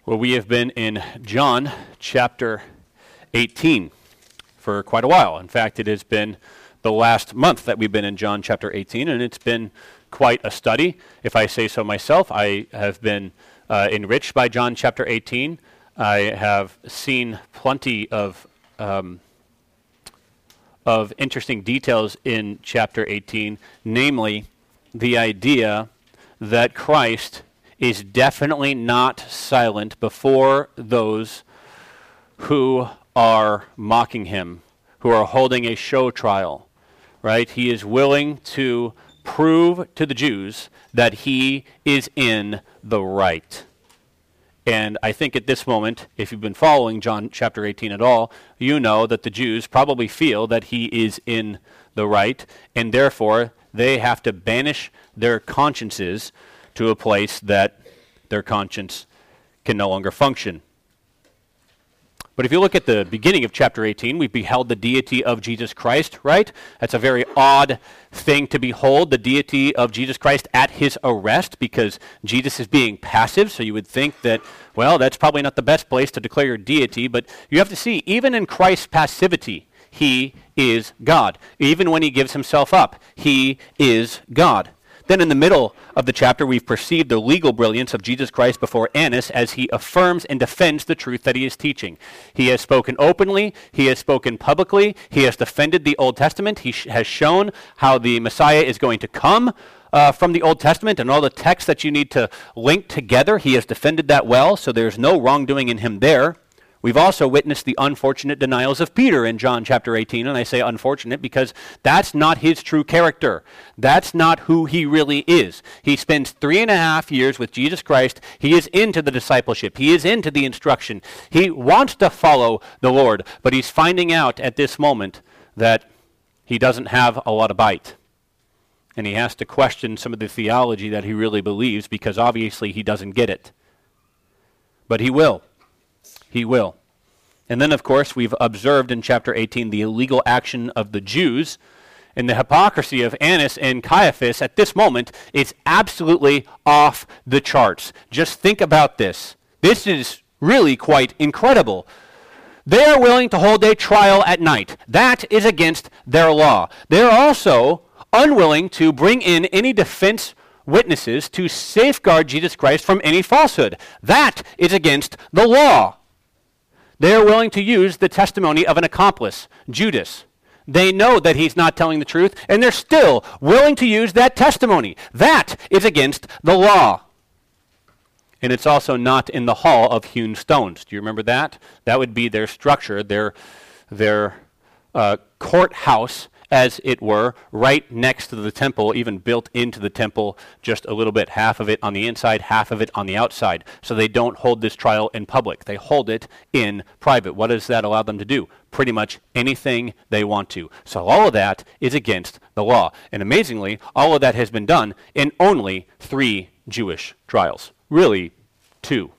Well, we have been in John chapter 18 for quite a while. In fact, it has been the last month that we've been in John chapter 18, and it's been quite a study. If I say so myself, I have been enriched by John chapter 18. I have seen plenty of interesting details in chapter 18, namely the idea that Christ is definitely not silent before those who are mocking him, who are holding a show trial, right? He is willing to prove to the Jews that he is in the right. And I think at this moment, if you've been following John chapter 18 at all, you know that the Jews probably feel that he is in the right, and therefore they have to banish their consciences to a place that their conscience can no longer function. But if you look at the beginning of chapter 18, we beheld the deity of Jesus Christ, right? That's a very odd thing to behold, the deity of Jesus Christ at his arrest, because Jesus is being passive, so you would think that, well, that's probably not the best place to declare your deity, but you have to see, even in Christ's passivity, he is God. Even when he gives himself up, he is God. Then in the middle of the chapter, we've perceived the legal brilliance of Jesus Christ before Annas as he affirms and defends the truth that he is teaching. He has spoken openly. He has spoken publicly. He has defended the Old Testament. He has shown how the Messiah is going to come from the Old Testament and all the texts that you need to link together. He has defended that well, so there's no wrongdoing in him there. We've also witnessed the unfortunate denials of Peter in John chapter 18, and I say unfortunate because that's not his true character. That's not who he really is. He spends 3.5 years with Jesus Christ. He is into the discipleship. He is into the instruction. He wants to follow the Lord, but he's finding out at this moment that he doesn't have a lot of bite. And he has to question some of the theology that he really believes because obviously he doesn't get it. But he will. He will. And then, of course, we've observed in chapter 18 the illegal action of the Jews and the hypocrisy of Annas and Caiaphas at this moment is absolutely off the charts. Just think about this. This is really quite incredible. They are willing to hold a trial at night. That is against their law. They're also unwilling to bring in any defense witnesses to safeguard Jesus Christ from any falsehood. That is against the law. They are willing to use the testimony of an accomplice, Judas. They know that he's not telling the truth, and they're still willing to use that testimony. That is against the law. And it's also not in the hall of hewn stones. Do you remember that? That would be their structure, their courthouse, as it were, right next to the temple, even built into the temple just a little bit, half of it on the inside, half of it on the outside. So they don't hold this trial in public. They hold it in private. What does that allow them to do? Pretty much anything they want to. So all of that is against the law. And amazingly, all of that has been done in only 3 Jewish trials. Really, 2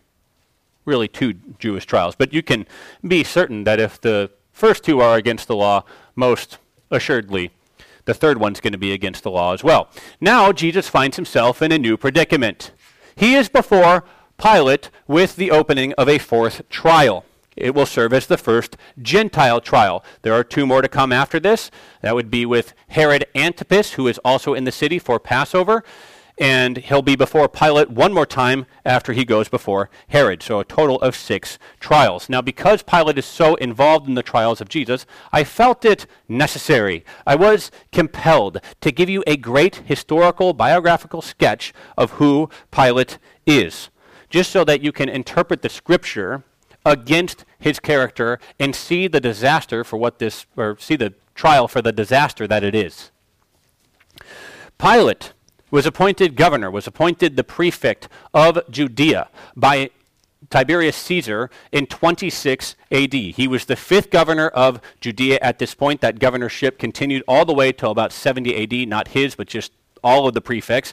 Jewish trials. But you can be certain that if the first 2 are against the law, most assuredly, the third one's going to be against the law as well. Now, Jesus finds himself in a new predicament. He is before Pilate with the opening of a 4th trial. It will serve as the first Gentile trial. There are 2 more to come after this. That would be with Herod Antipas, who is also in the city for Passover, and he'll be before Pilate one more time after he goes before Herod. So a total of 6 trials. Now, because Pilate is so involved in the trials of Jesus, I felt it necessary. I was compelled to give you a great historical, biographical sketch of who Pilate is, just so that you can interpret the scripture against his character and see the disaster for what this, or see the trial for the disaster that it is. Pilate was appointed governor, was appointed the prefect of Judea by Tiberius Caesar in 26 AD. He was the 5th governor of Judea at this point. That governorship continued all the way till about 70 AD, not his, but just all of the prefects.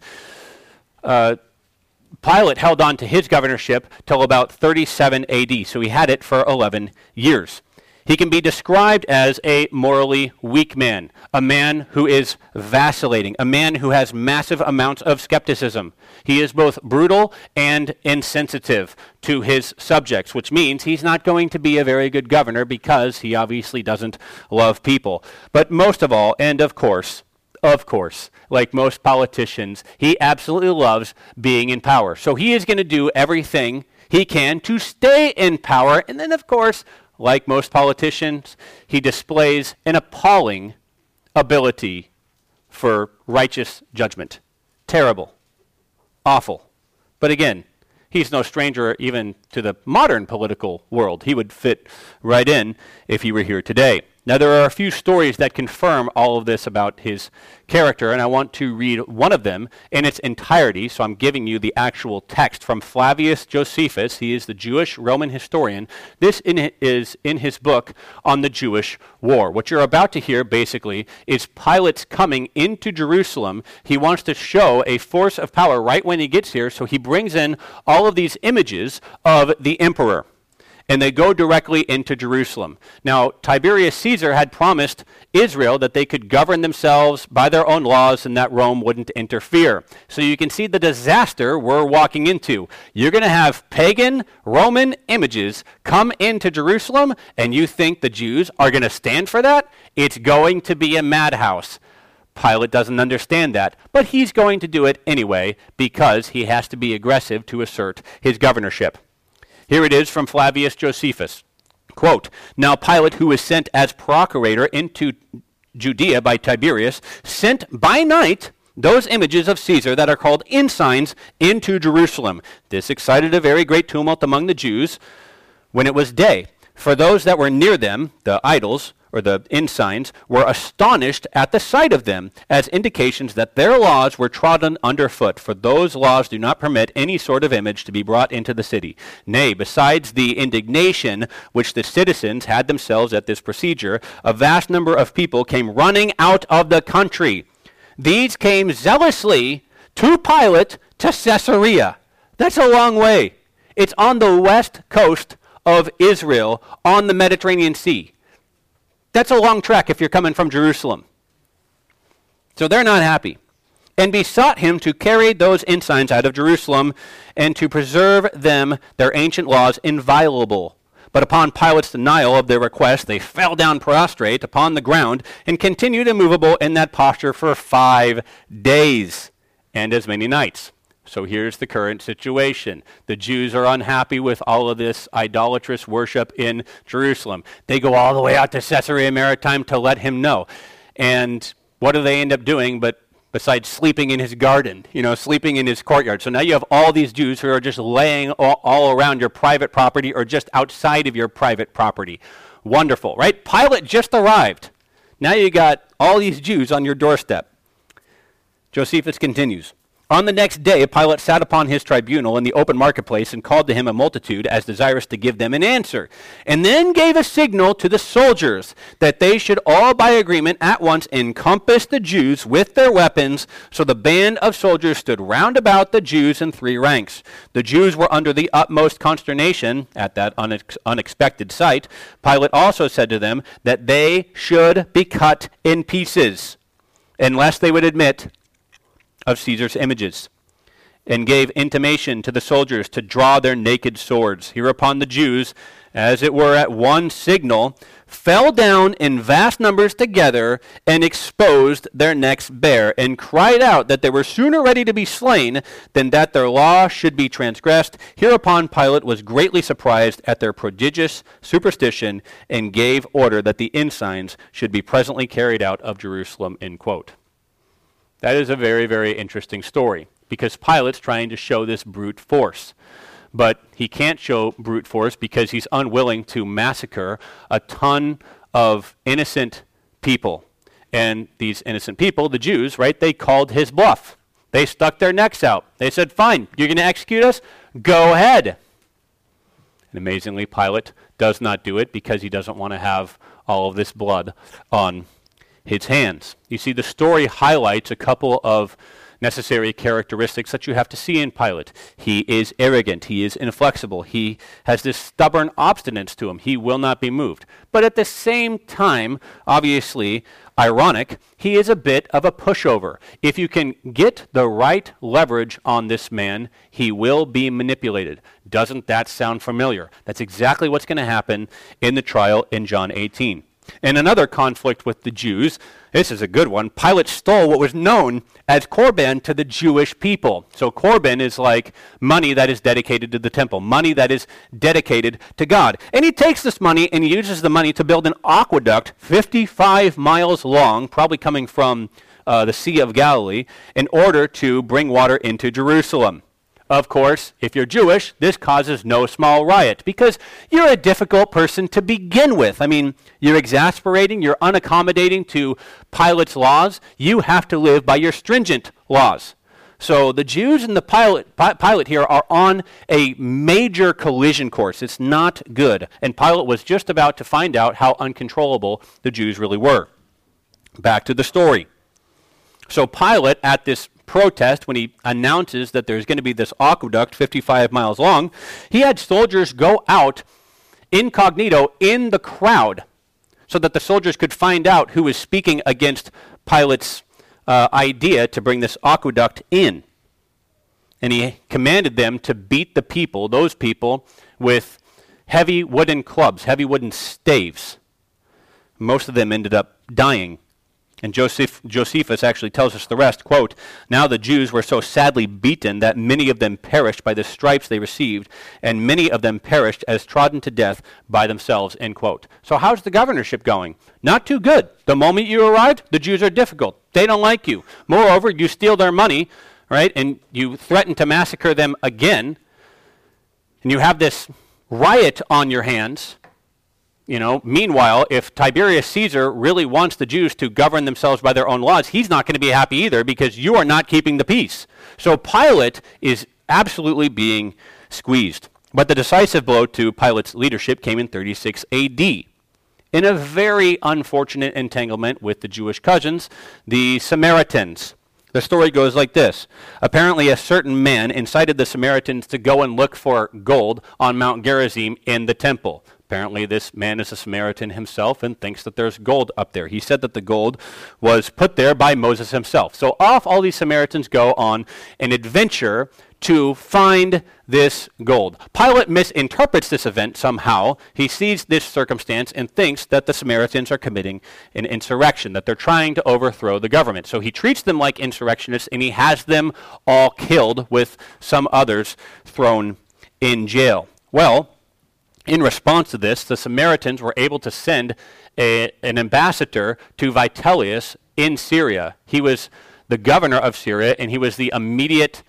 Pilate held on to his governorship till about 37 AD, so he had it for 11 years. He can be described as a morally weak man, a man who is vacillating, a man who has massive amounts of skepticism. He is both brutal and insensitive to his subjects, which means he's not going to be a very good governor because he obviously doesn't love people. But most of all, and of course, like most politicians, he absolutely loves being in power. So he is going to do everything he can to stay in power. And then, of course, like most politicians, he displays an appalling ability for righteous judgment. Terrible. Awful. But again, he's no stranger even to the modern political world. He would fit right in if he were here today. Now, there are a few stories that confirm all of this about his character, and I want to read one of them in its entirety. So I'm giving you the actual text from Flavius Josephus. He is the Jewish Roman historian. This is in his book on the Jewish War. What you're about to hear, basically, is Pilate's coming into Jerusalem. He wants to show a force of power right when he gets here, so he brings in all of these images of the emperor. And they go directly into Jerusalem. Now, Tiberius Caesar had promised Israel that they could govern themselves by their own laws and that Rome wouldn't interfere. So you can see the disaster we're walking into. You're going to have pagan Roman images come into Jerusalem, and you think the Jews are going to stand for that? It's going to be a madhouse. Pilate doesn't understand that, but he's going to do it anyway because he has to be aggressive to assert his governorship. Here it is from Flavius Josephus. Quote, "Now Pilate, who was sent as procurator into Judea by Tiberius, sent by night those images of Caesar that are called ensigns into Jerusalem. This excited a very great tumult among the Jews when it was day. For those that were near them, the idols, or the ensigns, were astonished at the sight of them, as indications that their laws were trodden underfoot, for those laws do not permit any sort of image to be brought into the city. Nay, besides the indignation which the citizens had themselves at this procedure, a vast number of people came running out of the country. These came zealously to Pilate to Caesarea." That's a long way. It's on the west coast of Israel on the Mediterranean Sea. That's a long trek if you're coming from Jerusalem. So they're not happy. "And besought him to carry those ensigns out of Jerusalem and to preserve them, their ancient laws, inviolable. But upon Pilate's denial of their request, they fell down prostrate upon the ground and continued immovable in that posture for 5 days and as many nights." So here's the current situation. The Jews are unhappy with all of this idolatrous worship in Jerusalem. They go all the way out to Caesarea Maritima to let him know. And what do they end up doing besides sleeping in his garden, sleeping in his courtyard? So now you have all these Jews who are just laying all around your private property or just outside of your private property. Wonderful, right? Pilate just arrived. Now you got all these Jews on your doorstep. Josephus continues. "On the next day, Pilate sat upon his tribunal in the open marketplace and called to him a multitude as desirous to give them an answer, and then gave a signal to the soldiers that they should all by agreement at once encompass the Jews with their weapons. So the band of soldiers stood round about the Jews in 3 ranks. The Jews were under the utmost consternation at that unexpected sight. Pilate also said to them that they should be cut in pieces unless they would admit of Caesar's images, and gave intimation to the soldiers to draw their naked swords. Hereupon the Jews, as it were at one signal, fell down in vast numbers together and exposed their necks bare, and cried out that they were sooner ready to be slain than that their law should be transgressed. Hereupon Pilate was greatly surprised at their prodigious superstition, and gave order that the ensigns should be presently carried out of Jerusalem." End quote. That is a very, very interesting story because Pilate's trying to show this brute force. But he can't show brute force because he's unwilling to massacre a ton of innocent people. And these innocent people, the Jews, right, they called his bluff. They stuck their necks out. They said, "Fine, you're going to execute us? Go ahead." And amazingly, Pilate does not do it because he doesn't want to have all of this blood on his hands. You see, the story highlights a couple of necessary characteristics that you have to see in Pilate. He is arrogant. He is inflexible. He has this stubborn obstinance to him. He will not be moved. But at the same time, obviously, ironic, he is a bit of a pushover. If you can get the right leverage on this man, he will be manipulated. Doesn't that sound familiar? That's exactly what's going to happen in the trial in John 18. In another conflict with the Jews, this is a good one, Pilate stole what was known as korban to the Jewish people. So korban is like money that is dedicated to the temple, money that is dedicated to God. And he takes this money and he uses the money to build an aqueduct 55 miles long, probably coming from the Sea of Galilee, in order to bring water into Jerusalem. Of course, if you're Jewish, this causes no small riot because you're a difficult person to begin with. I mean, you're exasperating, you're unaccommodating to Pilate's laws. You have to live by your stringent laws. So the Jews and the Pilate here are on a major collision course. It's not good. And Pilate was just about to find out how uncontrollable the Jews really were. Back to the story. So Pilate, at this protest, when he announces that there's going to be this aqueduct 55 miles long, he had soldiers go out incognito in the crowd so that the soldiers could find out who was speaking against Pilate's idea to bring this aqueduct in. And he commanded them to beat the people, those people, with heavy wooden clubs, heavy wooden staves. Most of them ended up dying. And Josephus actually tells us the rest, quote, "Now the Jews were so sadly beaten that many of them perished by the stripes they received, and many of them perished as trodden to death by themselves," end quote. So how's the governorship going? Not too good. The moment you arrived, the Jews are difficult. They don't like you. Moreover, you steal their money, right, and you threaten to massacre them again, and you have this riot on your hands. You know, meanwhile, if Tiberius Caesar really wants the Jews to govern themselves by their own laws, he's not going to be happy either because you are not keeping the peace. So Pilate is absolutely being squeezed. But the decisive blow to Pilate's leadership came in 36 AD in a very unfortunate entanglement with the Jewish cousins, the Samaritans. The story goes like this. Apparently, a certain man incited the Samaritans to go and look for gold on Mount Gerizim in the temple. Apparently, this man is a Samaritan himself and thinks that there's gold up there. He said that the gold was put there by Moses himself. So off all these Samaritans go on an adventure to find this gold. Pilate misinterprets this event somehow. He sees this circumstance and thinks that the Samaritans are committing an insurrection, that they're trying to overthrow the government. So he treats them like insurrectionists and he has them all killed with some others thrown in jail. Well, in response to this, the Samaritans were able to send an ambassador to Vitellius in Syria. He was the governor of Syria, and he was the immediate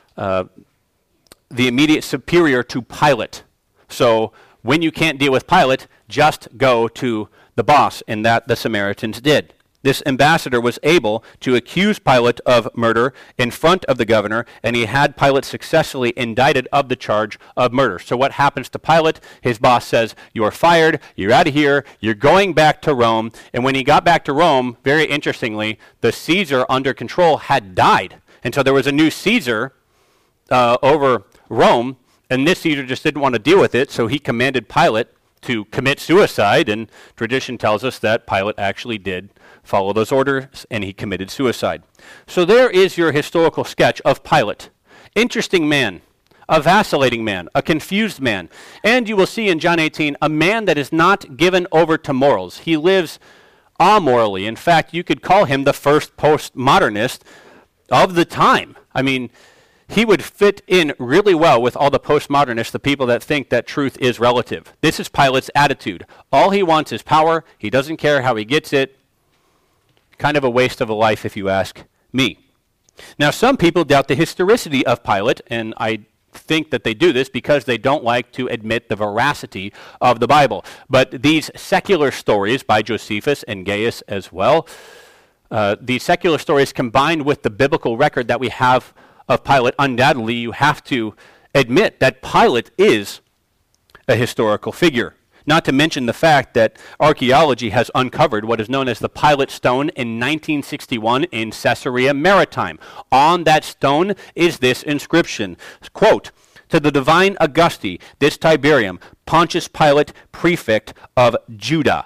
superior to Pilate. So when you can't deal with Pilate, just go to the boss, and that the Samaritans did. This ambassador was able to accuse Pilate of murder in front of the governor, and he had Pilate successfully indicted of the charge of murder. So what happens to Pilate? His boss says, "You're fired, you're out of here, you're going back to Rome." And when he got back to Rome, very interestingly, the Caesar under control had died. And so there was a new Caesar over Rome, and this Caesar just didn't want to deal with it, so he commanded Pilate to commit suicide, and tradition tells us that Pilate actually did follow those orders, and he committed suicide. So there is your historical sketch of Pilate. Interesting man, a vacillating man, a confused man. And you will see in John 18, a man that is not given over to morals. He lives amorally. In fact, you could call him the first postmodernist of the time. I mean, he would fit in really well with all the postmodernists, the people that think that truth is relative. This is Pilate's attitude. All he wants is power. He doesn't care how he gets it. Kind of a waste of a life, if you ask me. Now, some people doubt the historicity of Pilate, and I think that they do this because they don't like to admit the veracity of the Bible. But these secular stories by Josephus and Gaius as well, these secular stories combined with the biblical record that we have of Pilate, undoubtedly you have to admit that Pilate is a historical figure. Not to mention the fact that archaeology has uncovered what is known as the Pilate Stone in 1961 in Caesarea Maritime. On that stone is this inscription, quote, "To the divine Augusti, this Tiberium, Pontius Pilate, prefect of Judah,"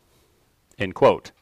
end quote.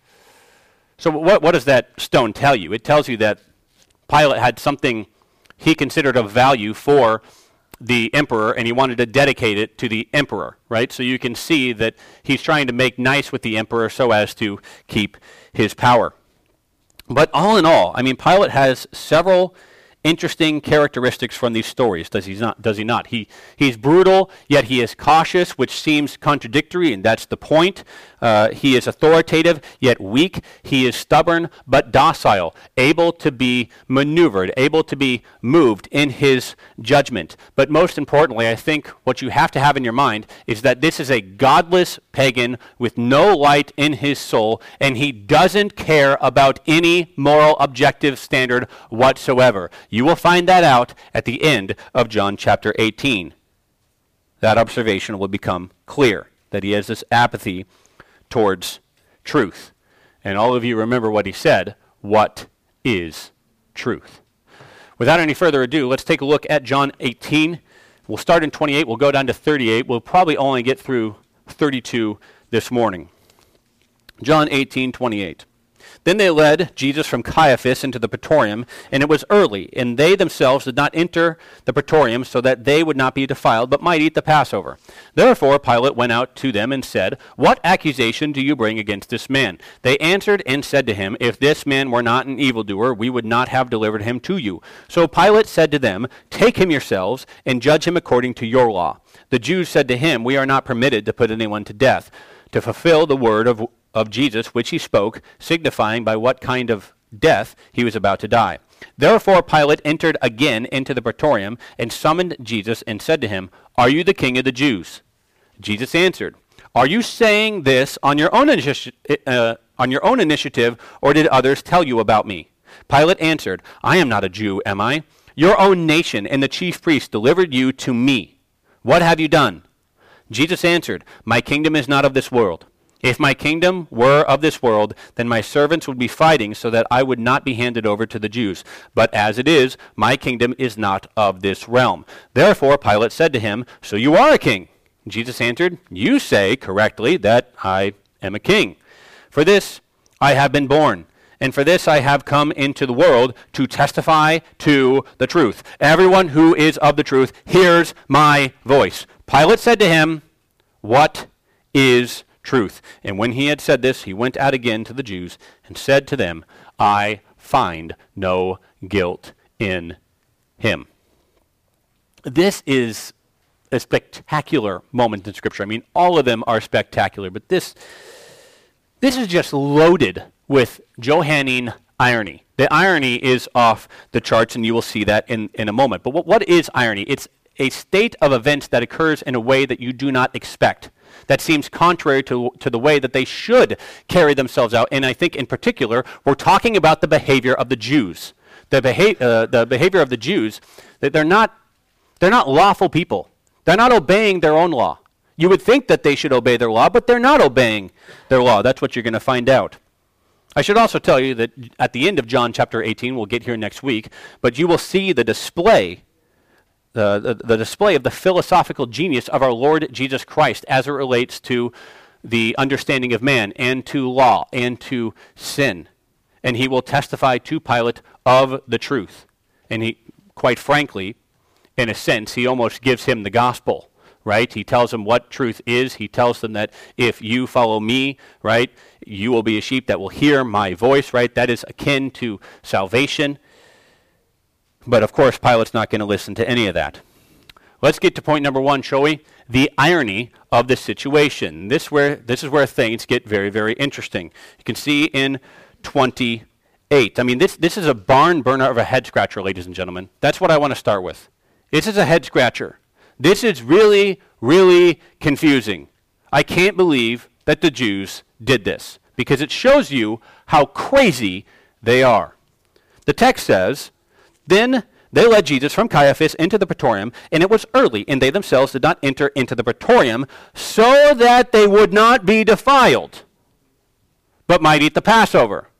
So what does that stone tell you? It tells you that Pilate had something he considered of value for the emperor, and he wanted to dedicate it to the emperor, right? So you can see that he's trying to make nice with the emperor so as to keep his power. But all in all, I mean, Pilate has several interesting characteristics from these stories, does he not? He's brutal, yet he is cautious, which seems contradictory, and that's the point. He is authoritative, yet weak. He is stubborn, but docile, able to be maneuvered, able to be moved in his judgment. But most importantly, I think what you have to have in your mind is that this is a godless pagan with no light in his soul, and he doesn't care about any moral objective standard whatsoever. You will find that out at the end of John chapter 18. That observation will become clear, that he has this apathy towards truth. And all of you remember what he said, what is truth? Without any further ado, let's take a look at John 18. We'll start in 28, we'll go down to 38. We'll probably only get through 32 this morning. John 18:28. Then they led Jesus from Caiaphas into the praetorium, and it was early, and they themselves did not enter the praetorium so that they would not be defiled, but might eat the Passover. Therefore Pilate went out to them and said, "What accusation do you bring against this man?" They answered and said to him, "If this man were not an evildoer, we would not have delivered him to you." So Pilate said to them, "Take him yourselves, and judge him according to your law." The Jews said to him, "We are not permitted to put anyone to death," to fulfill the word of Jesus, which he spoke, signifying by what kind of death he was about to die. Therefore Pilate entered again into the praetorium and summoned Jesus and said to him, "Are you the king of the Jews?" Jesus answered, "Are you saying this on your own initiative, or did others tell you about me?" Pilate answered, "I am not a Jew, am I? Your own nation and the chief priests delivered you to me. What have you done?" Jesus answered, "My kingdom is not of this world. If my kingdom were of this world, then my servants would be fighting so that I would not be handed over to the Jews. But as it is, my kingdom is not of this realm." Therefore Pilate said to him, "So you are a king?" Jesus answered, "You say correctly that I am a king. For this I have been born, and for this I have come into the world, to testify to the truth. Everyone who is of the truth hears my voice." Pilate said to him, "What is truth?" And when he had said this, he went out again to the Jews and said to them, "I find no guilt in him." This is a spectacular moment in Scripture. I mean, all of them are spectacular, but this is just loaded with Johannine irony. The irony is off the charts, and you will see that in a moment. But what is irony? It's a state of events that occurs in a way that you do not expect, that seems contrary to the way that they should carry themselves out. And I think in particular, we're talking about the behavior of the Jews. The behavior of the Jews, that they're not lawful people. They're not obeying their own law. You would think that they should obey their law, but they're not obeying their law. That's what you're going to find out. I should also tell you that at the end of John chapter 18, we'll get here next week, but you will see the display the display of the philosophical genius of our Lord Jesus Christ as it relates to the understanding of man and to law and to sin. And he will testify to Pilate of the truth. And he, quite frankly, in a sense, he almost gives him the gospel, right? He tells him what truth is. He tells them that if you follow me, right, you will be a sheep that will hear my voice, right? That is akin to salvation. But of course, Pilate's not going to listen to any of that. Let's get to point number one, shall we? The irony of the situation. This is where things get very, very interesting. You can see in 28. I mean, this is a barn burner of a head scratcher, ladies and gentlemen. That's what I want to start with. This is a head scratcher. This is really, really confusing. I can't believe that the Jews did this, because it shows you how crazy they are. The text says, "Then They led Jesus from Caiaphas into the praetorium, and it was early, and they themselves did not enter into the praetorium, so that they would not be defiled, but might eat the Passover.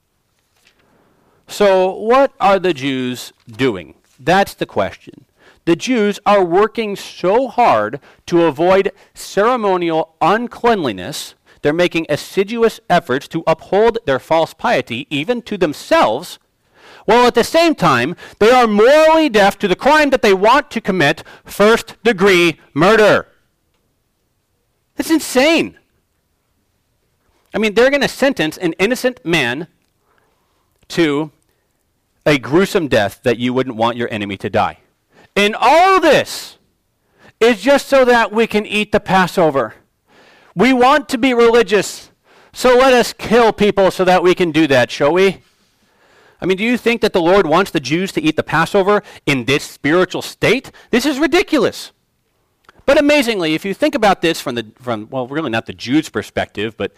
So what are the Jews doing? That's the question. The Jews are working so hard to avoid ceremonial uncleanliness. They're making assiduous efforts to uphold their false piety, even to themselves, while at the same time, they are morally deaf to the crime that they want to commit, first-degree murder. It's insane. I mean, they're going to sentence an innocent man to a gruesome death that you wouldn't want your enemy to die. And all this is just so that we can eat the Passover. We want to be religious, so let us kill people so that we can do that, shall we? I mean, do you think that the Lord wants the Jews to eat the Passover in this spiritual state? This is ridiculous. But amazingly, if you think about this from really not the Jews' perspective, but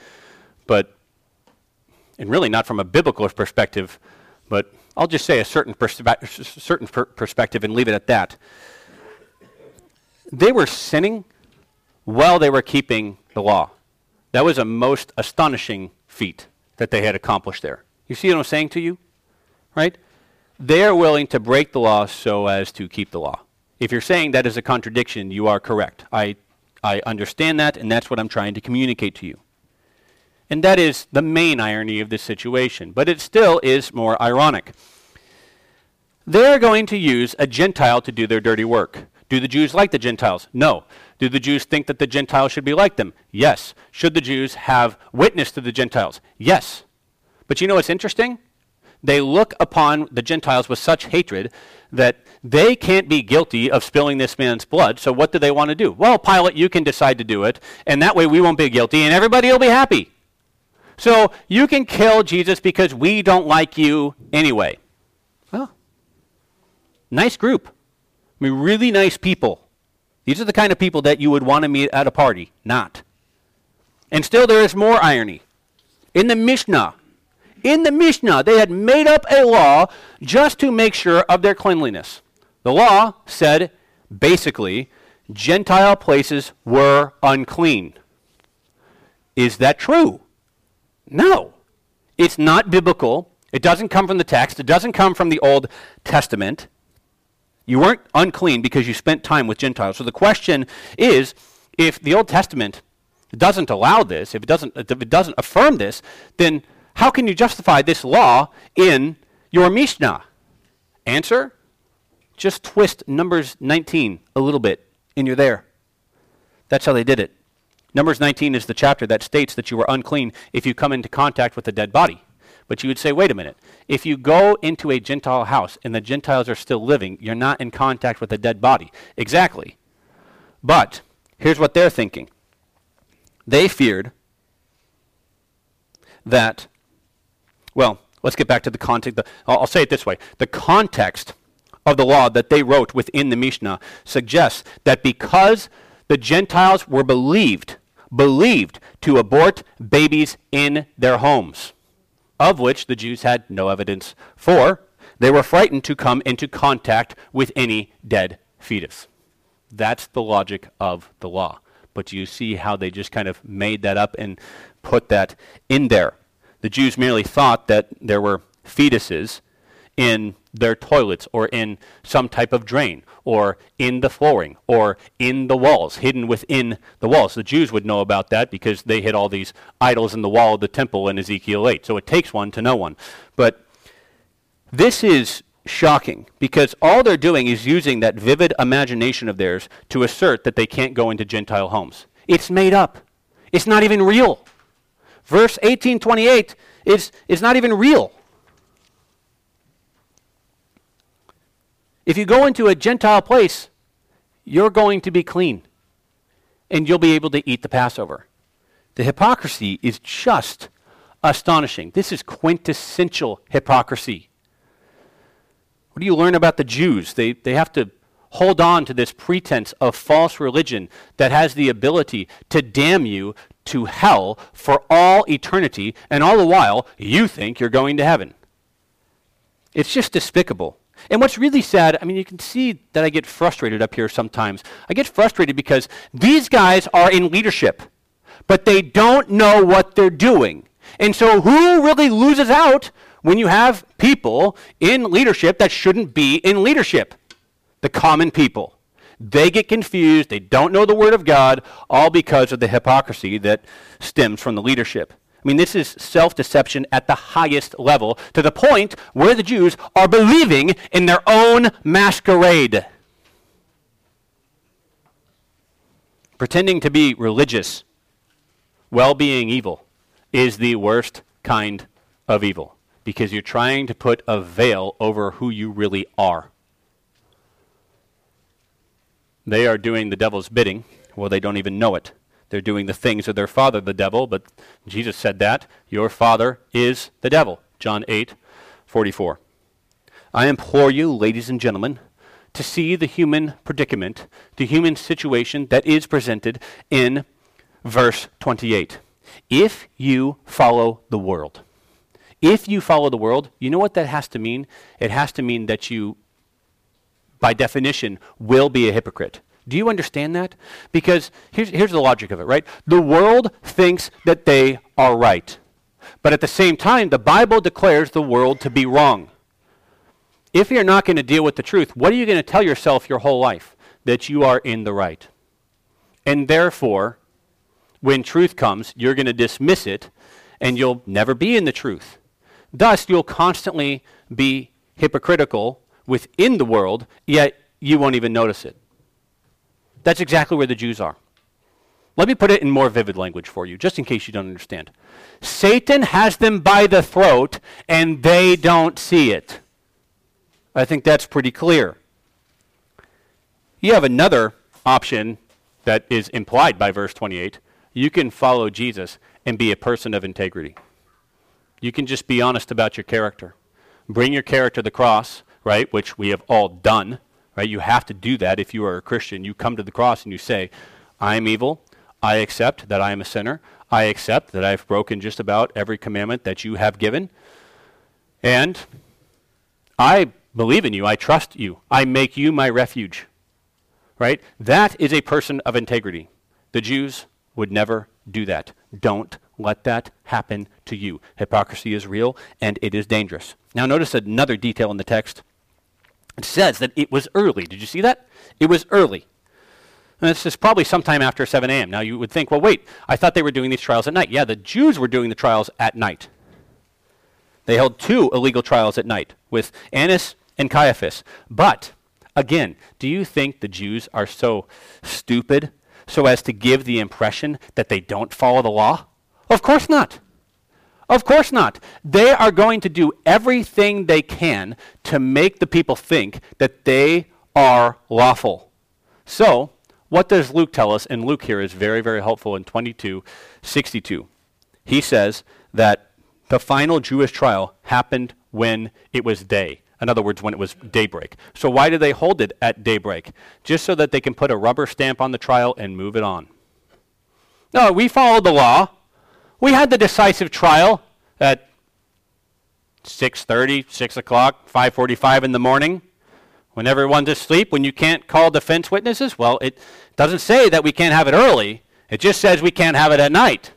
and really not from a biblical perspective, but I'll just say a certain perspective and leave it at that. They were sinning while they were keeping the law. That was a most astonishing feat that they had accomplished there. You see what I'm saying to you? Right? They are willing to break the law so as to keep the law. If you're saying that is a contradiction, you are correct. I understand that, and that's what I'm trying to communicate to you. And that is the main irony of this situation, but it still is more ironic. They're going to use a Gentile to do their dirty work. Do the Jews like the Gentiles? No. Do the Jews think that the Gentiles should be like them? Yes. Should the Jews have witness to the Gentiles? Yes. But you know what's interesting? They look upon the Gentiles with such hatred that they can't be guilty of spilling this man's blood. So what do they want to do? Well, Pilate, you can decide to do it, and that way we won't be guilty, and everybody will be happy. So you can kill Jesus because we don't like you anyway. Well, nice group. I mean, really nice people. These are the kind of people that you would want to meet at a party. Not. And still there is more irony. In the Mishnah, they had made up a law just to make sure of their cleanliness. The law said, basically, Gentile places were unclean. Is that true? No. It's not biblical. It doesn't come from the text. It doesn't come from the Old Testament. You weren't unclean because you spent time with Gentiles. So the question is, if the Old Testament doesn't allow this, if it doesn't affirm this, then how can you justify this law in your Mishnah? Answer? Just twist Numbers 19 a little bit, and you're there. That's how they did it. Numbers 19 is the chapter that states that you are unclean if you come into contact with a dead body. But you would say, wait a minute. If you go into a Gentile house and the Gentiles are still living, you're not in contact with a dead body. Exactly. But here's what they're thinking. They feared that, well, let's get back to the context. I'll say it this way. The context of the law that they wrote within the Mishnah suggests that because the Gentiles were believed to abort babies in their homes, of which the Jews had no evidence for, they were frightened to come into contact with any dead fetus. That's the logic of the law. But you see how they just kind of made that up and put that in there. The Jews merely thought that there were fetuses in their toilets or in some type of drain or in the flooring or in the walls, hidden within the walls. The Jews would know about that because they hid all these idols in the wall of the temple in Ezekiel 8. So it takes one to know one. But this is shocking because all they're doing is using that vivid imagination of theirs to assert that they can't go into Gentile homes. It's made up. It's not even real. Verse 18:28 is not even real. If you go into a Gentile place, you're going to be clean, and you'll be able to eat the Passover. The hypocrisy is just astonishing. This is quintessential hypocrisy. What do you learn about the Jews? They have to hold on to this pretense of false religion that has the ability to damn you to hell for all eternity, and all the while, you think you're going to heaven. It's just despicable. And what's really sad, I mean, you can see that I get frustrated up here sometimes. I get frustrated because these guys are in leadership, but they don't know what they're doing. And so who really loses out when you have people in leadership that shouldn't be in leadership? The common people. They get confused. They don't know the Word of God, all because of the hypocrisy that stems from the leadership. I mean, this is self-deception at the highest level, to the point where the Jews are believing in their own masquerade. Pretending to be religious while being evil is the worst kind of evil, because you're trying to put a veil over who you really are. They are doing the devil's bidding. Well, they don't even know it. They're doing the things of their father, the devil, but Jesus said that. Your father is the devil. John 8:44. I implore you, ladies and gentlemen, to see the human predicament, the human situation that is presented in verse 28. If you follow the world, you know what that has to mean? It has to mean that you, by definition, will be a hypocrite. Do you understand that? Because here's the logic of it, right? The world thinks that they are right. But at the same time, the Bible declares the world to be wrong. If you're not going to deal with the truth, what are you going to tell yourself your whole life? That you are in the right. And therefore, when truth comes, you're going to dismiss it, and you'll never be in the truth. Thus, you'll constantly be hypocritical within the world, yet you won't even notice it. That's exactly where the Jews are. Let me put it in more vivid language for you, just in case you don't understand. Satan has them by the throat, and they don't see it. I think that's pretty clear. You have another option that is implied by verse 28. You can follow Jesus and be a person of integrity. You can just be honest about your character. Bring your character to the cross, right, which we have all done. Right? You have to do that if you are a Christian. You come to the cross and you say, I am evil. I accept that I am a sinner. I accept that I have broken just about every commandment that you have given. And I believe in you. I trust you. I make you my refuge. Right? That is a person of integrity. The Jews would never do that. Don't let that happen to you. Hypocrisy is real and it is dangerous. Now notice another detail in the text. It says that it was early. Did you see that? It was early. And this is probably sometime after 7 a.m. Now you would think, well, wait, I thought they were doing these trials at night. Yeah, the Jews were doing the trials at night. They held 2 illegal trials at night with Annas and Caiaphas. But, again, do you think the Jews are so stupid so as to give the impression that they don't follow the law? Of course not. Of course not. They are going to do everything they can to make the people think that they are lawful. So, what does Luke tell us? And Luke here is very, very helpful in 22:62. He says that the final Jewish trial happened when it was day. In other words, when it was daybreak. So why do they hold it at daybreak? Just so that they can put a rubber stamp on the trial and move it on. No, we followed the law. We had the decisive trial at 6:30, 6 o'clock, 5:45 in the morning, when everyone's asleep, when you can't call defense witnesses. Well, it doesn't say that we can't have it early. It just says we can't have it at night.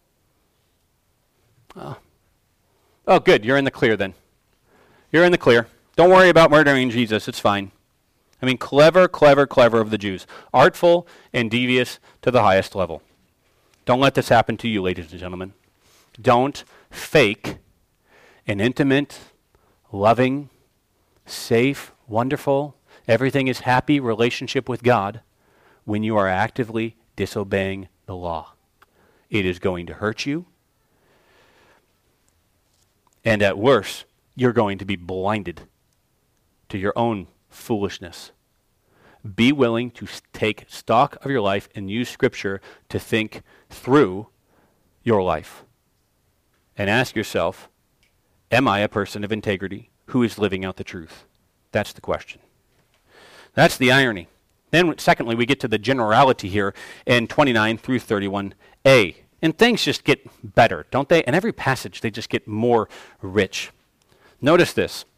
Oh, good. You're in the clear then. You're in the clear. Don't worry about murdering Jesus. It's fine. I mean, clever, clever, clever of the Jews. Artful and devious to the highest level. Don't let this happen to you, ladies and gentlemen. Don't fake an intimate, loving, safe, wonderful, everything is happy relationship with God when you are actively disobeying the law. It is going to hurt you. And at worst, you're going to be blinded to your own foolishness. Be willing to take stock of your life and use Scripture to think through your life. And ask yourself, am I a person of integrity who is living out the truth? That's the question. That's the irony. Then secondly, we get to the generality here in 29 through 31a. And things just get better, don't they? In every passage, they just get more rich. Notice this.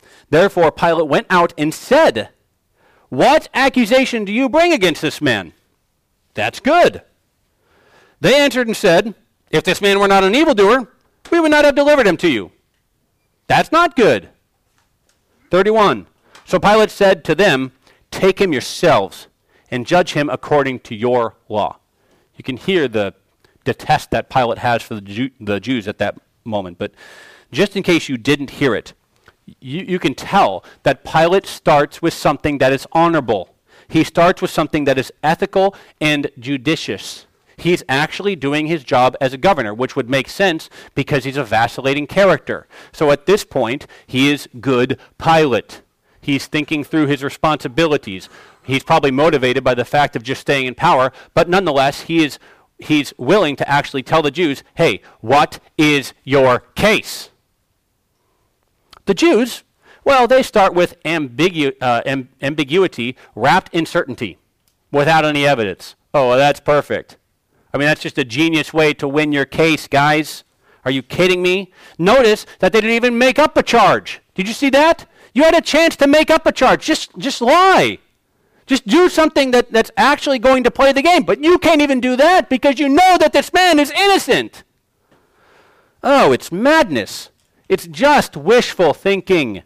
Therefore Pilate went out and said, "What accusation do you bring against this man?" That's good. They answered and said, "If this man were not an evildoer, we would not have delivered him to you." That's not good. 31. So Pilate said to them, "Take him yourselves and judge him according to your law." You can hear the test that Pilate has for the Jews at that moment. But just in case you didn't hear it, you can tell that Pilate starts with something that is honorable. He starts with something that is ethical and judicious. He's actually doing his job as a governor, which would make sense because he's a vacillating character. So at this point, he is good Pilate. He's thinking through his responsibilities. He's probably motivated by the fact of just staying in power, but nonetheless, he's willing to actually tell the Jews, "Hey, what is your case?" The Jews, well, they start with ambiguity wrapped in certainty without any evidence. Oh, well, that's perfect. I mean, that's just a genius way to win your case, guys. Are you kidding me? Notice that they didn't even make up a charge. Did you see that? You had a chance to make up a charge. Just lie. Just do something that's actually going to play the game. But you can't even do that because you know that this man is innocent. Oh, it's madness. It's just wishful thinking.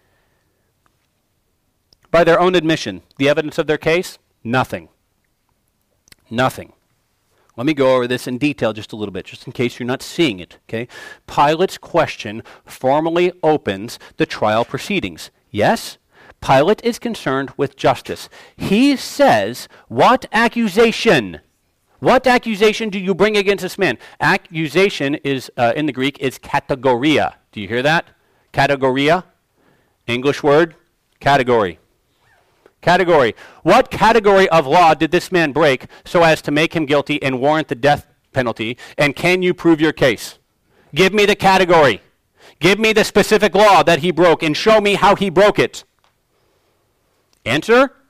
By their own admission, the evidence of their case? Nothing. Nothing. Let me go over this in detail just a little bit, just in case you're not seeing it, okay? Pilate's question formally opens the trial proceedings. Yes, Pilate is concerned with justice. He says, "What accusation? What accusation do you bring against this man?" Accusation is, in the Greek, is kategoria. Do you hear that? Kategoria? English word? Category. Category. What category of law did this man break so as to make him guilty and warrant the death penalty? And can you prove your case? Give me the category. Give me the specific law that he broke and show me how he broke it. Answer?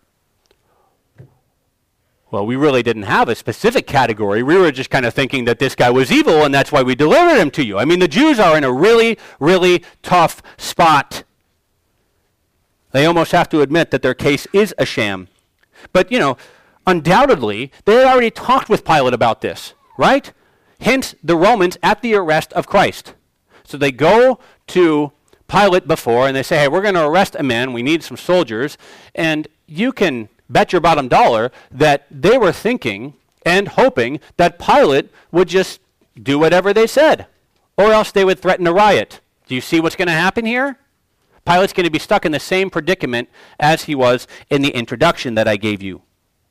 Well, we really didn't have a specific category. We were just kind of thinking that this guy was evil and that's why we delivered him to you. I mean, the Jews are in a really, really tough spot. They almost have to admit that their case is a sham. But, undoubtedly, they had already talked with Pilate about this, right? Hence, the Romans at the arrest of Christ. So they go to Pilate before and they say, "Hey, we're going to arrest a man. We need some soldiers." And you can bet your bottom dollar that they were thinking and hoping that Pilate would just do whatever they said, or else they would threaten a riot. Do you see what's going to happen here? Pilate's going to be stuck in the same predicament as he was in the introduction that I gave you.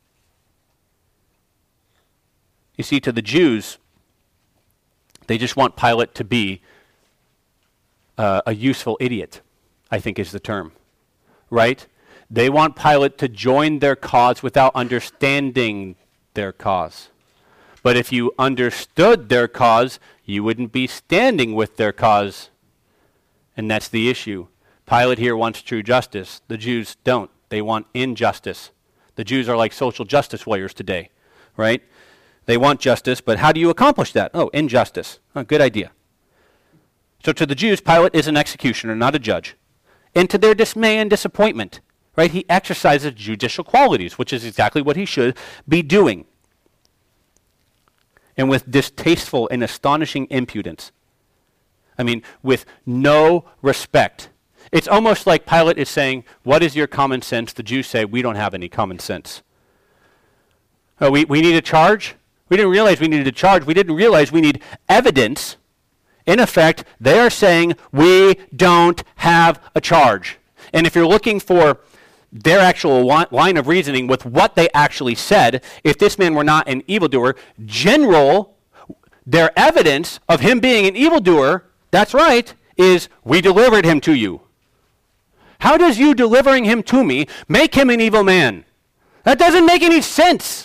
You see, to the Jews, they just want Pilate to be a useful idiot, I think is the term, right? They want Pilate to join their cause without understanding their cause. But if you understood their cause, you wouldn't be standing with their cause. And that's the issue. Pilate here wants true justice. The Jews don't. They want injustice. The Jews are like social justice warriors today, right? They want justice, but how do you accomplish that? Oh, injustice. Oh, good idea. So to the Jews, Pilate is an executioner, not a judge. And to their dismay and disappointment, right, he exercises judicial qualities, which is exactly what he should be doing. And with distasteful and astonishing impudence. I mean, with no respect. It's almost like Pilate is saying, "What is your common sense?" The Jews say, "We don't have any common sense." Oh, we need a charge? We didn't realize we needed a charge. We didn't realize we need evidence. In effect, they are saying, we don't have a charge. And if you're looking for their actual line of reasoning with what they actually said, if this man were not an evildoer, their evidence of him being an evildoer, that's right, is we delivered him to you. How does you delivering him to me make him an evil man? That doesn't make any sense.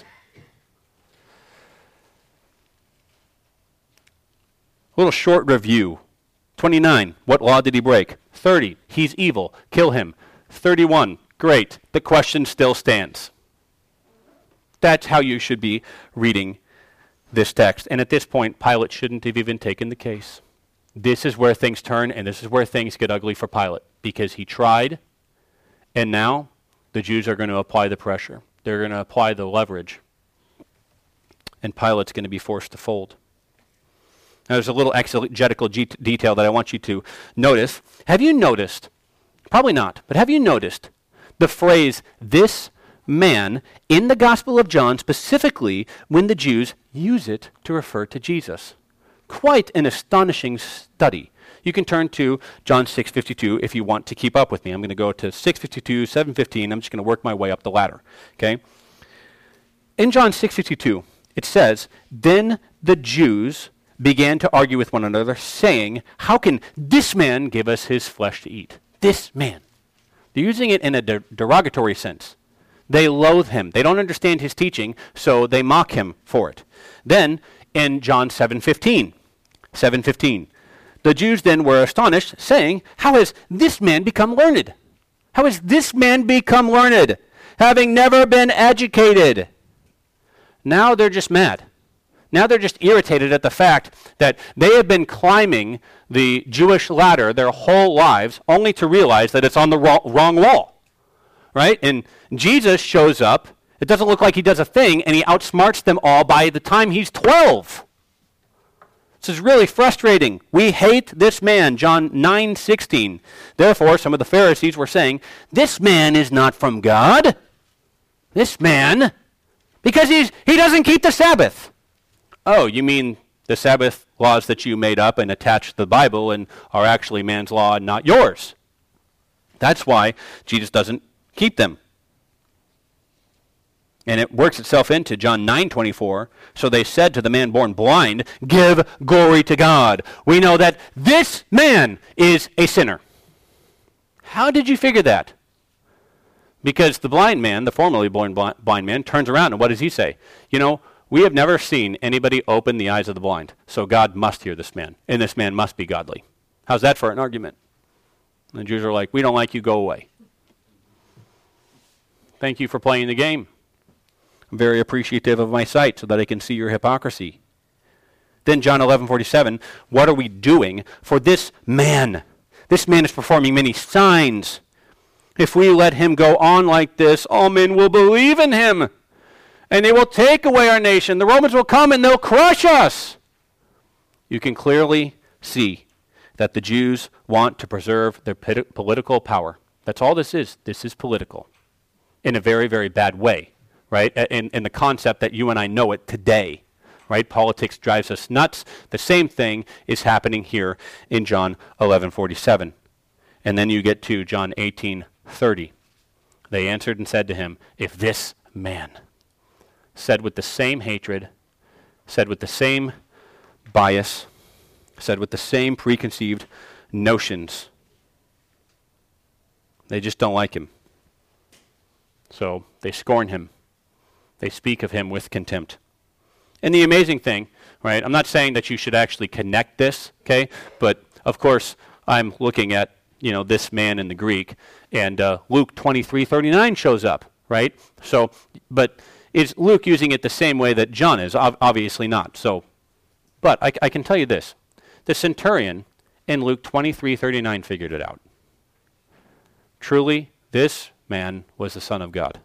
A little short review. 29, what law did he break? 30, he's evil, kill him. 31, great, the question still stands. That's how you should be reading this text. And at this point, Pilate shouldn't have even taken the case. This is where things turn, and this is where things get ugly for Pilate. because he tried, and now the Jews are going to apply the pressure. They're going to apply the leverage, and Pilate's going to be forced to fold. Now, there's a little exegetical detail that I want you to notice. Have you noticed, probably not, but have you noticed the phrase, this man, in the Gospel of John, specifically when the Jews use it to refer to Jesus? Quite an astonishing study. You can turn to John 6:52 if you want to keep up with me. I'm going to go to 6:52, 7:15. I'm just going to work my way up the ladder. Okay? In John 6:52, it says, then the Jews began to argue with one another, saying, how can this man give us his flesh to eat? This man. They're using it in a derogatory sense. They loathe him. They don't understand his teaching, so they mock him for it. Then, in John 7:15, the Jews then were astonished, saying, how has this man become learned? How has this man become learned, having never been educated? Now they're just mad. Now they're just irritated at the fact that they have been climbing the Jewish ladder their whole lives only to realize that it's on the wrong wall, right? And Jesus shows up. It doesn't look like he does a thing, and he outsmarts them all by the time he's 12. This is really frustrating. We hate this man, John 9:16. Therefore, some of the Pharisees were saying, this man is not from God. This man, because he doesn't keep the Sabbath. Oh, you mean the Sabbath laws that you made up and attached to the Bible and are actually man's law and not yours. That's why Jesus doesn't keep them. And it works itself into John 9:24. So they said to the man born blind, give glory to God. We know that this man is a sinner. How did you figure that? Because the blind man, the formerly born blind man, turns around and what does he say? You know, we have never seen anybody open the eyes of the blind, so God must hear this man, and this man must be godly. How's that for an argument? And the Jews are like, we don't like you, go away. Thank you for playing the game. I'm very appreciative of my sight so that I can see your hypocrisy. Then John 11:47, what are we doing for this man? This man is performing many signs. If we let him go on like this, all men will believe in him. And they will take away our nation. The Romans will come and they'll crush us. You can clearly see that the Jews want to preserve their political power. That's all this is. This is political. In a very, very bad way, right? In the concept that you and I know it today, right? Politics drives us nuts. The same thing is happening here in John 11:47. And then you get to John 18:30. They answered and said to him, if this man, said with the same hatred, said with the same bias, said with the same preconceived notions. They just don't like him. So they scorn him. They speak of him with contempt. And the amazing thing, right, I'm not saying that you should actually connect this, okay, but of course I'm looking at, this man in the Greek, and Luke 23:39 shows up, right? So, but is Luke using it the same way that John is? Obviously not. So, but I can tell you this. The centurion in Luke 23:39 figured it out. Truly, this man was the Son of God.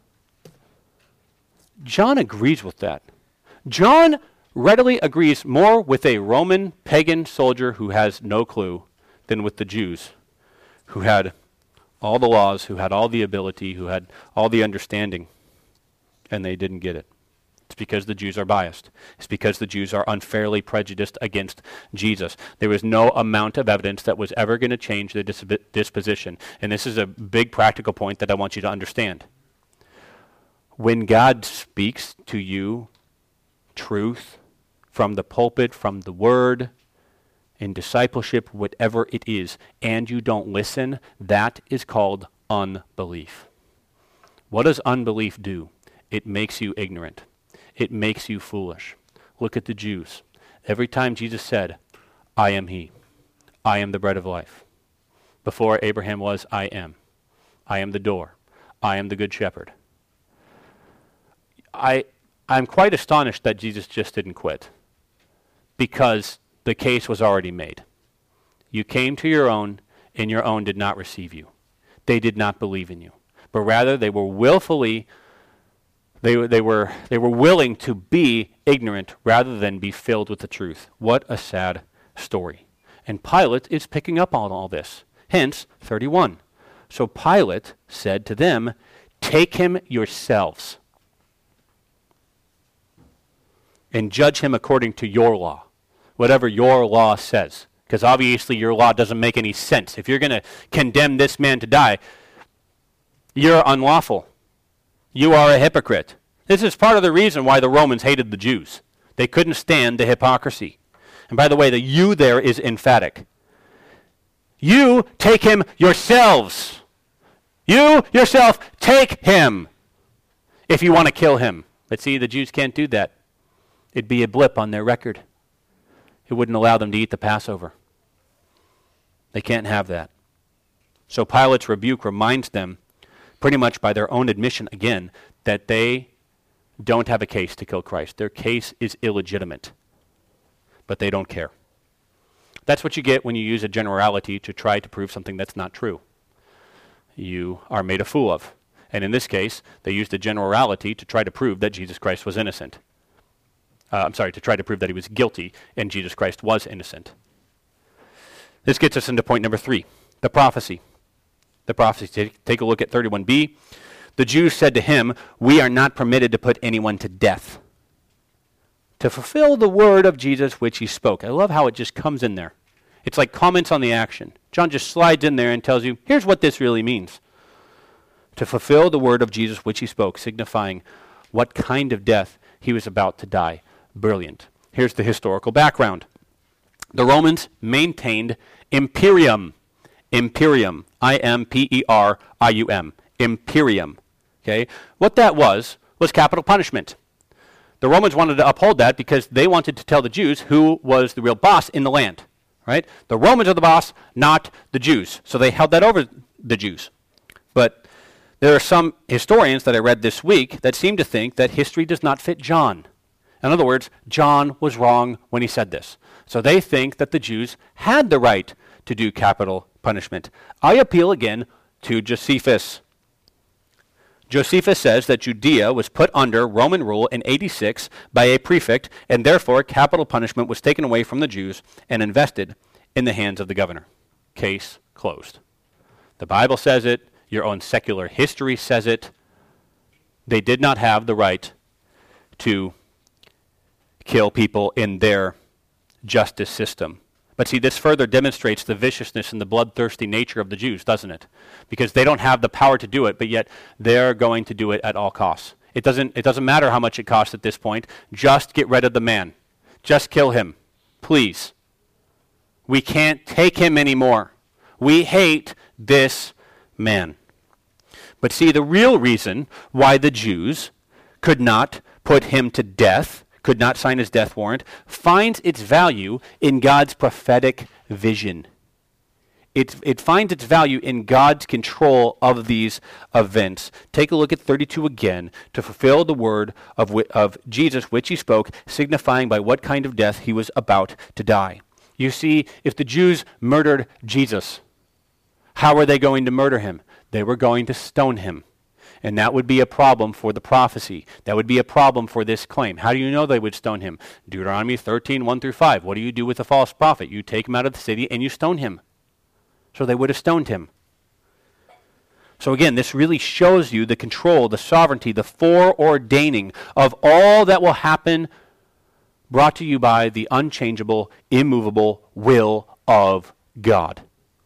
John agrees with that. John readily agrees more with a Roman pagan soldier who has no clue than with the Jews who had all the laws, who had all the ability, who had all the understanding. And they didn't get it. It's because the Jews are biased. It's because the Jews are unfairly prejudiced against Jesus. There was no amount of evidence that was ever going to change their disposition. And this is a big practical point that I want you to understand. When God speaks to you truth from the pulpit, from the word, in discipleship, whatever it is, and you don't listen, that is called unbelief. What does unbelief do? It makes you ignorant. It makes you foolish. Look at the Jews. Every time Jesus said, I am he. I am the bread of life. Before Abraham was, I am. I am the door. I am the good shepherd. I'm quite astonished that Jesus just didn't quit, because the case was already made. You came to your own, and your own did not receive you. They did not believe in you, but rather they were willfully, they were willing to be ignorant rather than be filled with the truth. What a sad story. And Pilate is picking up on all this. Hence, 31. So Pilate said to them, "Take him yourselves and judge him according to your law," whatever your law says. Because obviously your law doesn't make any sense. If you're going to condemn this man to die, you're unlawful. You are a hypocrite. This is part of the reason why the Romans hated the Jews. They couldn't stand the hypocrisy. And by the way, the "you" there is emphatic. You take him yourselves. You yourself take him if you want to kill him. But see, the Jews can't do that. It'd be a blip on their record. It wouldn't allow them to eat the Passover. They can't have that. So Pilate's rebuke reminds them, pretty much by their own admission again, that they don't have a case to kill Christ. Their case is illegitimate, but they don't care. That's what you get when you use a generality to try to prove something that's not true. You are made a fool of. And in this case, they used a generality to try to prove that Jesus Christ was innocent. To try to prove that he was guilty and Jesus Christ was innocent. This gets us into point number 3, the prophecy. The prophecy. Take a look at 31b. The Jews said to him, "We are not permitted to put anyone to death, to fulfill the word of Jesus which he spoke." I love how it just comes in there. It's like comments on the action. John just slides in there and tells you, here's what this really means. To fulfill the word of Jesus which he spoke, signifying what kind of death he was about to die. Brilliant. Here's the historical background. The Romans maintained imperium. Imperium. I-M-P-E-R-I-U-M. Imperium. Okay? What that was capital punishment. The Romans wanted to uphold that because they wanted to tell the Jews who was the real boss in the land. Right? The Romans are the boss, not the Jews. So they held that over the Jews. But there are some historians that I read this week that seem to think that history does not fit John. In other words, John was wrong when he said this. So they think that the Jews had the right to do capital punishment. I appeal again to Josephus. Josephus says that Judea was put under Roman rule in 86 by a prefect, and therefore capital punishment was taken away from the Jews and invested in the hands of the governor. Case closed. The Bible says it. Your own secular history says it. They did not have the right to kill people in their justice system. But see, this further demonstrates the viciousness and the bloodthirsty nature of the Jews, doesn't it? Because they don't have the power to do it, but yet they're going to do it at all costs. It doesn't matter how much it costs at this point. Just get rid of the man. Just kill him. Please. We can't take him anymore. We hate this man. But see, the real reason why the Jews could not put him to death, could not sign his death warrant, finds its value in God's prophetic vision. It finds its value in God's control of these events. Take a look at 32 again. To fulfill the word of Jesus which he spoke, signifying by what kind of death he was about to die. You see, if the Jews murdered Jesus, how were they going to murder him? They were going to stone him. And that would be a problem for the prophecy. That would be a problem for this claim. How do you know they would stone him? Deuteronomy 13, 1 through 5. What do you do with a false prophet? You take him out of the city and you stone him. So they would have stoned him. So again, this really shows you the control, the sovereignty, the foreordaining of all that will happen, brought to you by the unchangeable, immovable will of God.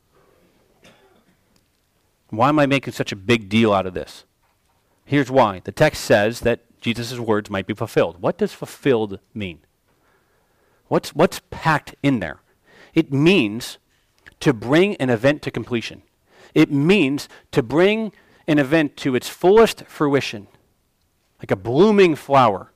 Why am I making such a big deal out of this? Here's why. The text says that Jesus' words might be fulfilled. What does fulfilled mean? What's packed in there? It means to bring an event to completion. It means to bring an event to its fullest fruition, like a blooming flower.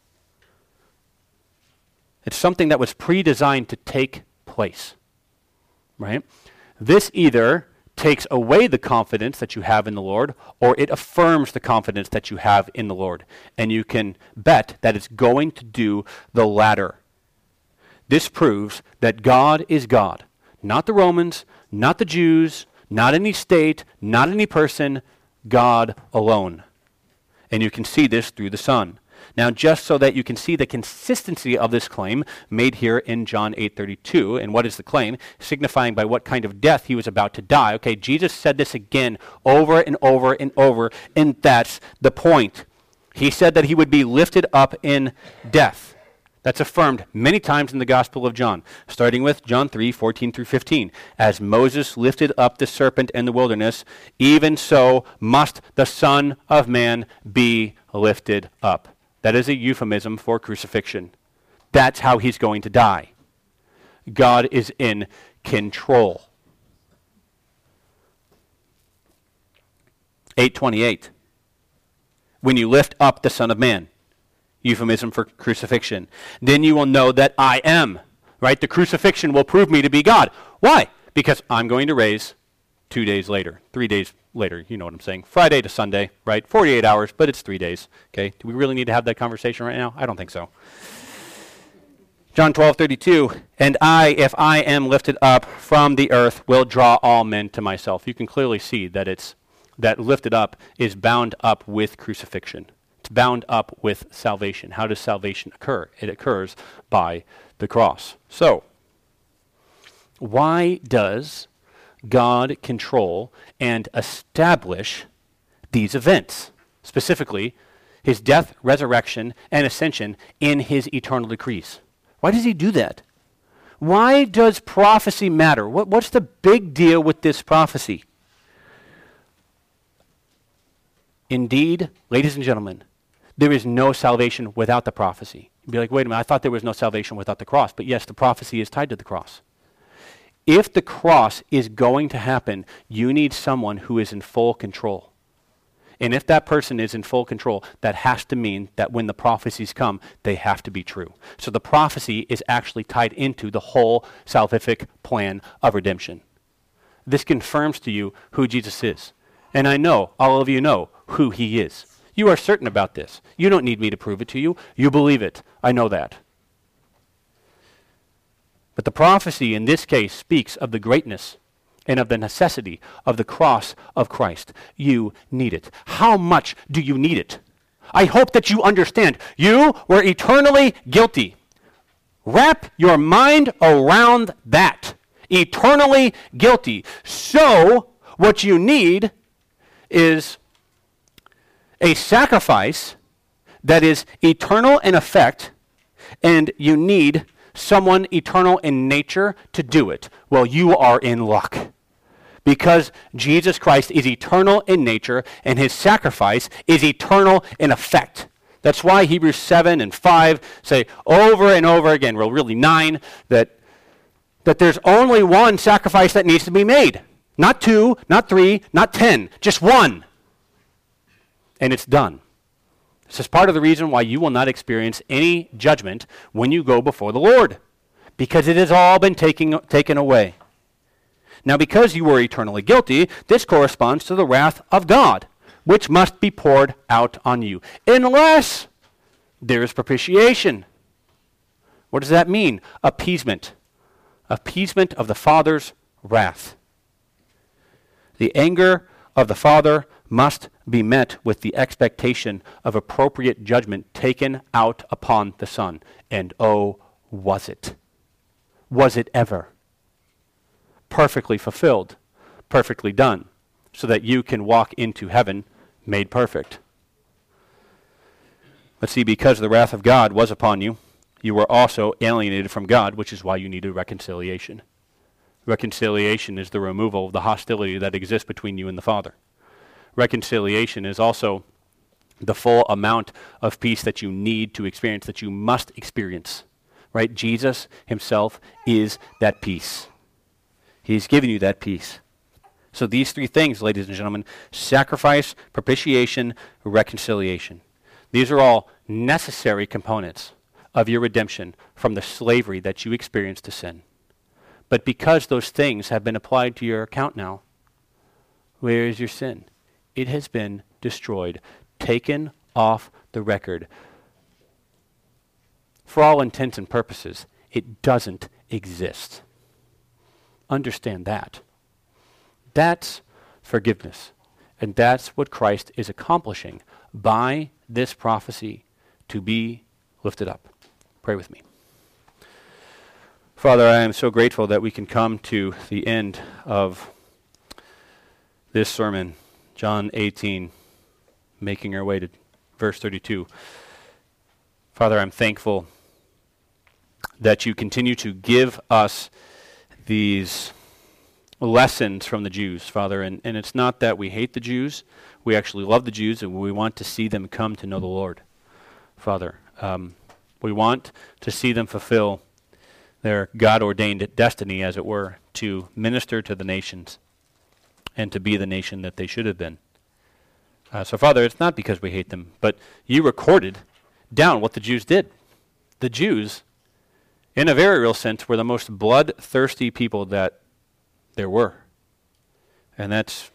It's something that was pre-designed to take place, right? This either takes away the confidence that you have in the Lord, or it affirms the confidence that you have in the Lord. And you can bet that it's going to do the latter. This proves that God is God. Not the Romans, Not the Jews, not any state, not any person, God alone. And you can see this through the Son. Now, just so that you can see the consistency of this claim made here in John 8:32, and what is the claim? Signifying by what kind of death he was about to die. Okay, Jesus said this again over and over and over, and that's the point. He said that he would be lifted up in death. That's affirmed many times in the Gospel of John, starting with John 3:14 through 15. As Moses lifted up the serpent in the wilderness, even so must the Son of Man be lifted up. That is a euphemism for crucifixion. That's how he's going to die. God is in control. 8:28. When you lift up the Son of Man, euphemism for crucifixion, then you will know that I am. Right? The crucifixion will prove me to be God. Why? Because I'm going to raise 2 days later, 3 days later. You know what I'm saying. Friday to Sunday, right? 48 hours, but it's 3 days. Okay? Do we really need to have that conversation right now? I don't think so. John 12:32, and I, if I am lifted up from the earth, will draw all men to myself. You can clearly see that that lifted up is bound up with crucifixion. It's bound up with salvation. How does salvation occur? It occurs by the cross. So, why does God control and establish these events? Specifically, his death, resurrection, and ascension in his eternal decrees. Why does he do that? Why does prophecy matter? What's the big deal with this prophecy? Indeed, ladies and gentlemen, there is no salvation without the prophecy. You'd be like, wait a minute, I thought there was no salvation without the cross. But yes, the prophecy is tied to the cross. If the cross is going to happen, you need someone who is in full control. And if that person is in full control, that has to mean that when the prophecies come, they have to be true. So the prophecy is actually tied into the whole salvific plan of redemption. This confirms to you who Jesus is. And I know, all of you know who he is. You are certain about this. You don't need me to prove it to you. You believe it. I know that. But the prophecy in this case speaks of the greatness and of the necessity of the cross of Christ. You need it. How much do you need it? I hope that you understand. You were eternally guilty. Wrap your mind around that. Eternally guilty. So, what you need is a sacrifice that is eternal in effect, and you need someone eternal in nature to do it. Well, you are in luck. Because Jesus Christ is eternal in nature, and his sacrifice is eternal in effect. That's why Hebrews 7 and 5 say over and over again, well, really 9, that there's only one sacrifice that needs to be made. Not 2, not 3, not 10, just one. And it's done. This is part of the reason why you will not experience any judgment when you go before the Lord, because it has all been taken away. Now, because you were eternally guilty, this corresponds to the wrath of God, which must be poured out on you, unless there is propitiation. What does that mean? Appeasement. Appeasement of the Father's wrath. The anger of the Father must be met with the expectation of appropriate judgment taken out upon the Son. And oh, was it? Was it ever? Perfectly fulfilled, perfectly done, so that you can walk into heaven made perfect. But see, because the wrath of God was upon you, you were also alienated from God, which is why you needed reconciliation. Reconciliation is the removal of the hostility that exists between you and the Father. Reconciliation is also the full amount of peace that you need to experience, that you must experience. Right? Jesus himself is that peace. He's given you that peace. So these three things, ladies and gentlemen, sacrifice, propitiation, reconciliation. These are all necessary components of your redemption from the slavery that you experienced to sin. But because those things have been applied to your account now, where is your sin? It has been destroyed, taken off the record. For all intents and purposes, it doesn't exist. Understand that. That's forgiveness. And that's what Christ is accomplishing by this prophecy to be lifted up. Pray with me. Father, I am so grateful that we can come to the end of this sermon, John 18, making our way to verse 32. Father, I'm thankful that you continue to give us these lessons from the Jews, Father. And it's not that we hate the Jews. We actually love the Jews, and we want to see them come to know the Lord, Father. We want to see them fulfill their God-ordained destiny, as it were, to minister to the nations and to be the nation that they should have been. So, Father, it's not because we hate them, but you recorded down what the Jews did. The Jews, in a very real sense, were the most bloodthirsty people that there were. And that's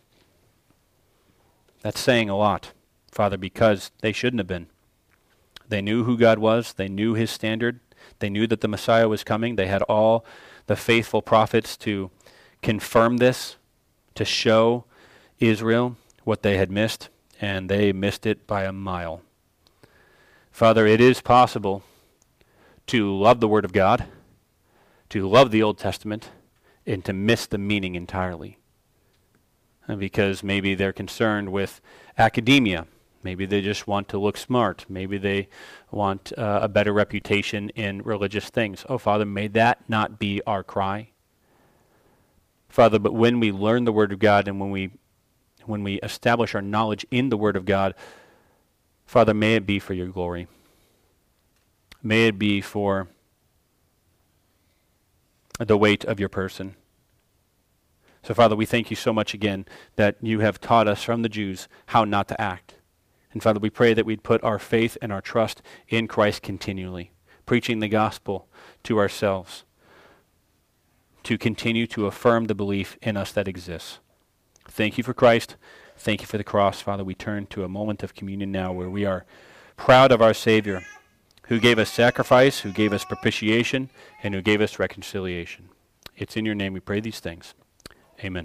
saying a lot, Father, because they shouldn't have been. They knew who God was. They knew his standard. They knew that the Messiah was coming. They had all the faithful prophets to confirm this, to show Israel what they had missed, and they missed it by a mile. Father, it is possible to love the Word of God, to love the Old Testament, and to miss the meaning entirely. Because maybe they're concerned with academia. Maybe they just want to look smart. Maybe they want a better reputation in religious things. Oh, Father, may that not be our cry. Father, but when we learn the Word of God and when we establish our knowledge in the Word of God, Father, may it be for your glory. May it be for the weight of your person. So, Father, we thank you so much again that you have taught us from the Jews how not to act. And, Father, we pray that we'd put our faith and our trust in Christ continually, preaching the gospel to ourselves, to continue to affirm the belief in us that exists. Thank you for Christ. Thank you for the cross. Father, we turn to a moment of communion now where we are proud of our Savior, who gave us sacrifice, who gave us propitiation, and who gave us reconciliation. It's in your name we pray these things. Amen.